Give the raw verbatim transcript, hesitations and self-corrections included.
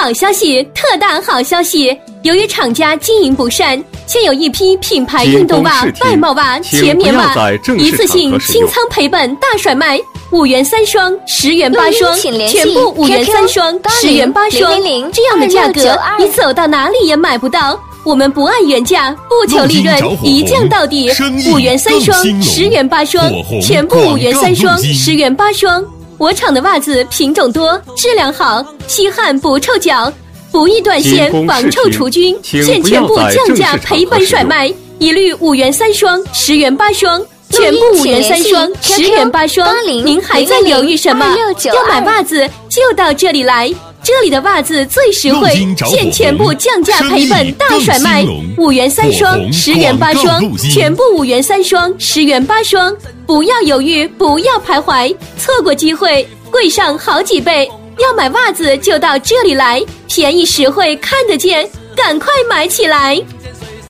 好消息，特大好消息！由于厂家经营不善，现有一批品牌运动袜、外贸袜、前棉袜一次性清仓赔本大甩卖，五元三双，十元八双，全部五元三双，十元八双，这样的价格你走到哪里也买不到。我们不按原价，不求利润，一降到底。五元三双，十元八双，全部五元三双，十元八双。我厂的袜子品种多，质量好，吸汗不臭脚，不易断线，防臭除菌。现全部降价赔本甩卖，一律五元三双，十元八双，全部五元三双，十元八双。您还在犹豫什么？要买袜子就到这里来。这里的袜子最实惠，现全部降价赔本大甩卖，五元三双，十元八双，全部五元三双，十元八双。不要犹豫，不要徘徊，错过机会，贵上好几倍。要买袜子就到这里来，便宜实惠看得见，赶快买起来！